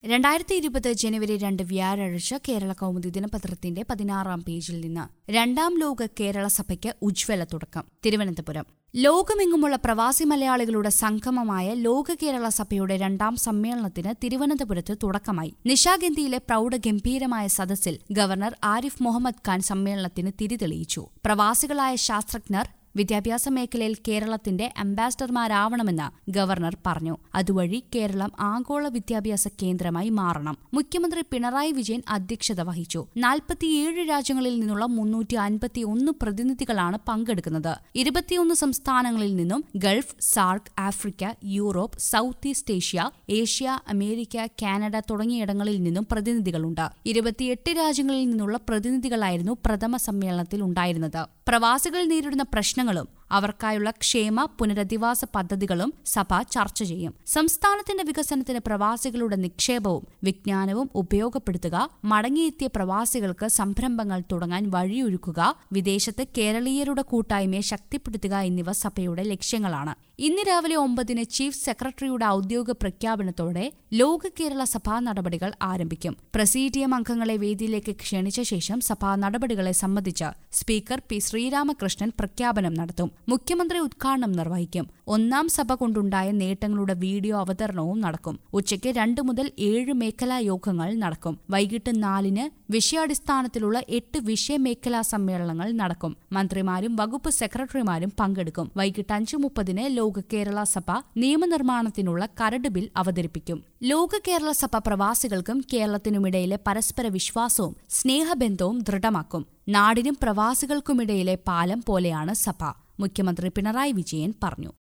2020 ജനുവരി 2 വ്യാഴാഴ്ച കേരള കൗമുദി ദിനപത്രത്തിന്റെ 16-ാം പേജിൽ നിന്ന് രണ്ടാം ലോക കേരള സഭയ്ക്ക് ഉജ്ജ്വല തുടക്കം. തിരുവനന്തപുരം. ലോകമെങ്ങുമുള്ള പ്രവാസി മലയാളികളുടെ സംഗമമായ ലോക കേരള സഭയുടെ 2ാം സമ്മേളനത്തിന് തിരുവനന്തപുരത്ത് തുടക്കമായി. നിശാഗന്ധിയിലെ പ്രൌഢഗംഭീരമായ സദസ്സിൽ ഗവർണർ ആരിഫ് മുഹമ്മദ് ഖാൻ സമ്മേളനത്തിന് തിരിതെളിയിച്ചു. പ്രവാസികളായ ശാസ്ത്രജ്ഞർ വിദ്യാഭ്യാസ മേഖലയിൽ കേരളത്തിന്റെ അംബാസഡർമാരാവണമെന്ന് ഗവർണർ പറഞ്ഞു. അതുവഴി കേരളം ആഗോള വിദ്യാഭ്യാസ കേന്ദ്രമായി മാറണം. മുഖ്യമന്ത്രി പിണറായി വിജയൻ അധ്യക്ഷത വഹിച്ചു. 47 രാജ്യങ്ങളിൽ നിന്നുള്ള 351 പ്രതിനിധികളാണ് പങ്കെടുക്കുന്നത്. 21 സംസ്ഥാനങ്ങളിൽ നിന്നും Gulf, SAARC, Africa, Europe, South East Asia, Asia, America, Canada തുടങ്ങിയിടങ്ങളിൽ നിന്നും പ്രതിനിധികളുണ്ട്. 28 രാജ്യങ്ങളിൽ നിന്നുള്ള പ്രതിനിധികളായിരുന്നു പ്രഥമ സമ്മേളനത്തിൽ ഉണ്ടായിരുന്നത്. പ്രവാസികൾ നേരിടുന്ന പ്രശ്നങ്ങളും അവർക്കായുള്ള ക്ഷേമ പുനരധിവാസ പദ്ധതികളും സഭ ചർച്ച ചെയ്യും. സംസ്ഥാനത്തിന്റെ വികസനത്തിന് പ്രവാസികളുടെ നിക്ഷേപവും വിജ്ഞാനവും ഉപയോഗപ്പെടുത്തുക, മടങ്ങിയെത്തിയ പ്രവാസികൾക്ക് സംരംഭങ്ങൾ തുടങ്ങാൻ വഴിയൊരുക്കുക, വിദേശത്ത് കേരളീയരുടെ കൂട്ടായ്മയെ ശക്തിപ്പെടുത്തുക എന്നിവ സഭയുടെ ലക്ഷ്യങ്ങളാണ്. ഇന്ന് രാവിലെ 9-ന് ചീഫ് സെക്രട്ടറിയുടെ ഔദ്യോഗിക പ്രഖ്യാപനത്തോടെ ലോക കേരള സഭാ നടപടികൾ ആരംഭിക്കും. പ്രസീഡിയം അംഗങ്ങളെ വേദിയിലേക്ക് ക്ഷണിച്ച ശേഷം സഭാ നടപടികളെ സംബന്ധിച്ച് സ്പീക്കർ പി ശ്രീരാമകൃഷ്ണൻ പ്രഖ്യാപനം നടത്തും. മുഖ്യമന്ത്രി ഉദ്ഘാടനം നിർവഹിക്കും. 1ാം സഭ കൊണ്ടുണ്ടായ നേട്ടങ്ങളുടെ വീഡിയോ അവതരണവും നടക്കും. ഉച്ചയ്ക്ക് 2 മുതൽ 7 മേഖലാ യോഗങ്ങൾ നടക്കും. വൈകിട്ട് 4-ന് വിഷയാടിസ്ഥാനത്തിലുള്ള 8 വിഷയമേഖലാ സമ്മേളനങ്ങൾ നടക്കും. മന്ത്രിമാരും വകുപ്പ് സെക്രട്ടറിമാരും പങ്കെടുക്കും. വൈകിട്ട് 5:30-ന് ലോക കേരള സഭ നിയമനിർമ്മാണത്തിനുള്ള കരട് ബിൽ അവതരിപ്പിക്കും. ലോക കേരള സഭ പ്രവാസികൾക്കും കേരളത്തിനുമിടയിലെ പരസ്പര വിശ്വാസവും സ്നേഹബന്ധവും ദൃഢമാക്കും. നാടിനും പ്രവാസികൾക്കുമിടയിലെ പാലം പോലെയാണ് സഭ, മുഖ്യമന്ത്രി പിണറായി വിജയൻ പറഞ്ഞു.